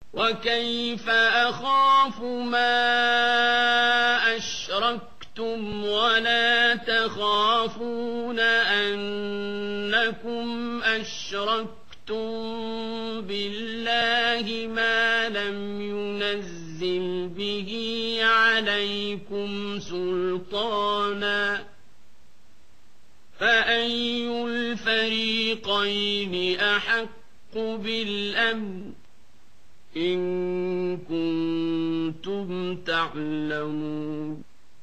وكيف أخاف ما أشركتم ولا تخافون أنكم أشركتم بالله ما لم ينزل به عليكم سلطانا فأي الفريقين أحق بالأمن إن كنتم تعلمون